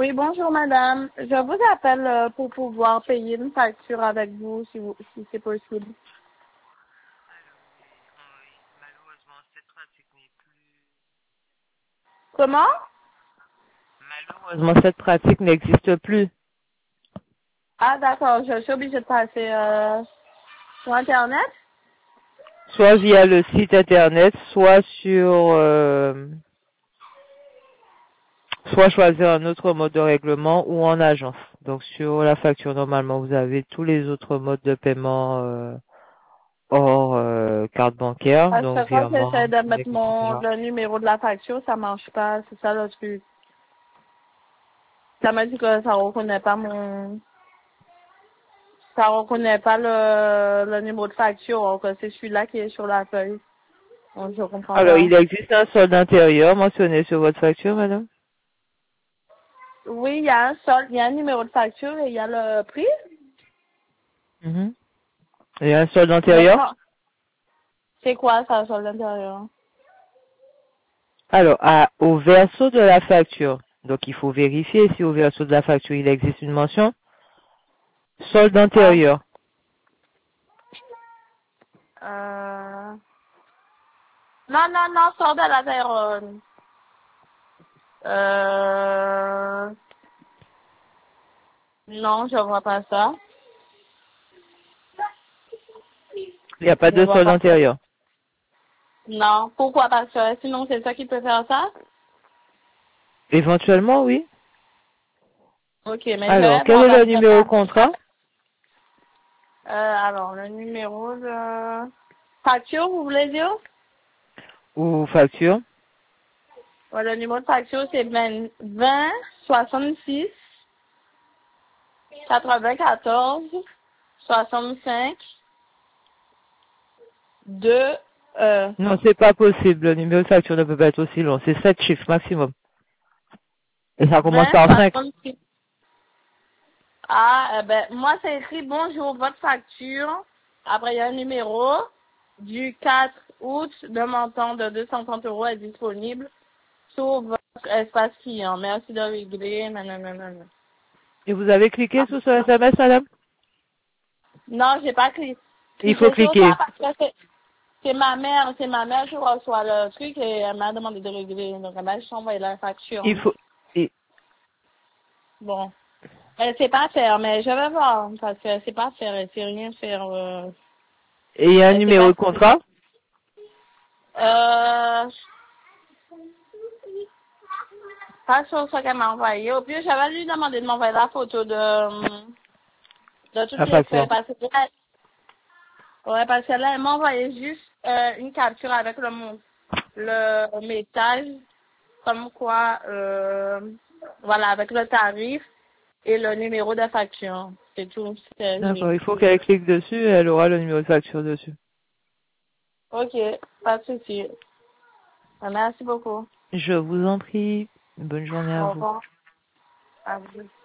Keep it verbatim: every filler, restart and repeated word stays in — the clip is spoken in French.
Oui, bonjour madame. Je vous appelle euh, pour pouvoir payer une facture avec vous si, vous, si c'est possible. Alors oui, oui, malheureusement cette pratique n'est plus. Comment? Malheureusement cette pratique n'existe plus. Ah d'accord, je suis obligée de passer euh, sur internet. Soit via le site internet, soit sur, euh, soit choisir un autre mode de règlement ou en agence. Donc sur la facture normalement vous avez tous les autres modes de paiement euh, hors euh, carte bancaire, Parce donc que quand j'essaie virement, de chèque, mettre mon et cetera. le numéro de la facture, ça marche pas. C'est ça le truc. Ça m'a dit que ça reconnaît pas mon ça reconnaît pas le, le numéro de facture, alors que c'est celui-là qui est sur la feuille. Donc je comprends Alors pas. il existe un solde intérieur mentionné sur votre facture, madame. Oui, il y a un solde, il y a un numéro de facture et il y a le prix. Mhm. Il y a un solde Mais antérieur. comment? C'est quoi ça, solde intérieur? Alors, à, au verso de la facture, donc il faut vérifier si au verso de la facture il existe une mention solde Ah. antérieur. Euh... Non, non, non, sors de l'intérieur. Euh... Non, je vois pas ça. Il n'y a pas Je de vois solde pas ça. antérieur. Non, pourquoi? Parce que sinon c'est ça qui peut faire ça? Éventuellement, oui. Ok, mais je Alors, vais quel voir est le parce que numéro ça... contrat? Euh, alors, le numéro de... Facture, vous voulez dire? Ou facture? Ouais, le numéro de facture, c'est vingt, vingt, soixante-six, quatre-vingt-quatorze, soixante-cinq, deux, euh, Non, c'est pas possible. Le numéro de facture ne peut pas être aussi long. C'est sept chiffres maximum. Et ça commence vingt, par cinq. soixante-six. Ah, eh ben, moi, c'est écrit bonjour, votre facture. Après, il y a un numéro du quatre août, le montant de deux cent trente euros est disponible sur votre espace client. Merci de régler. Nanana. Et vous avez cliqué Ah. sur ce S M S, madame? Non, j'ai pas cli- Il faut cliqué sur ça cliquer. parce que c'est c'est ma mère, c'est ma mère qui reçoit le truc et elle m'a demandé de régler. Donc, elle m'a juste envoyé la facture. Il faut, et, Bon. Elle sait pas faire, mais je vais voir parce qu'elle sait pas faire, elle sait rien faire. Euh, et il y a un elle sait numéro pas de faire. contrat? Euh, pas sur ce qu'elle m'a envoyé. Au plus, j'avais lui demandé de m'envoyer la photo de, de toutes La les feuilles facture. parce que là, ouais, parce que là, elle m'a envoyé juste euh, une capture avec le, mon- le message, comme quoi, euh, voilà, avec le tarif et le numéro de facture. C'est tout. C'est D'accord. juste. Il faut qu'elle clique dessus et elle aura le numéro de facture dessus. Ok, pas de souci. Merci beaucoup. Je vous en prie. Bonne journée à Au vous. revoir. À vous.